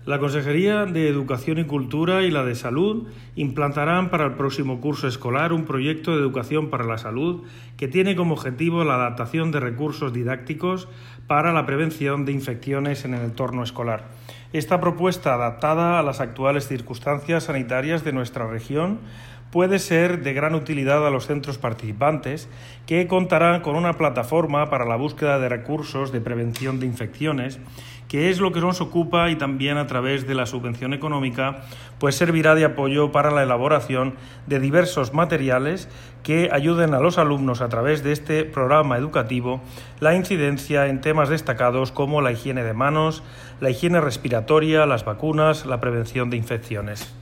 La Consejería de Educación y Cultura y la de Salud implantarán para el próximo curso escolar un proyecto de educación para la salud que tiene como objetivo la adaptación de recursos didácticos para la prevención de infecciones en el entorno escolar. Esta propuesta, adaptada a las actuales circunstancias sanitarias de nuestra región, puede ser de gran utilidad a los centros participantes, que contarán con una plataforma para la búsqueda de recursos de prevención de infecciones, que es lo que nos ocupa, y también a través de la subvención económica, pues servirá de apoyo para la elaboración de diversos materiales que ayuden a los alumnos a través de este programa educativo la incidencia en temas destacados como la higiene de manos, la higiene respiratoria, las vacunas, la prevención de infecciones.